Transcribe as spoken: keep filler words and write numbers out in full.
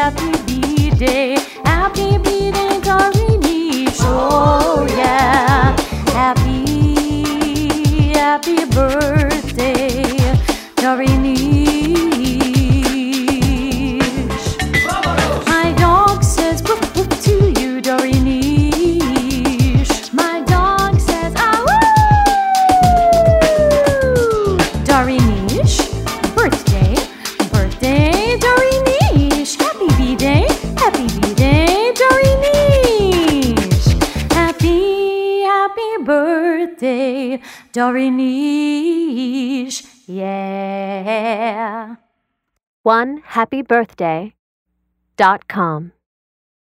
happy B-Day. Happy B-Day, Dorinish. Oh yeah. Happy, happy birthday, Dorinish. My dog says woof woof to you, Dorinish. My dog says ah woo. Dorinish, birthday, birthday, Dorinish. Happy B-Day, happy B-Day, Dorinish. Happy, happy birthday, Dorinish. Yeah. one happy birthday dot com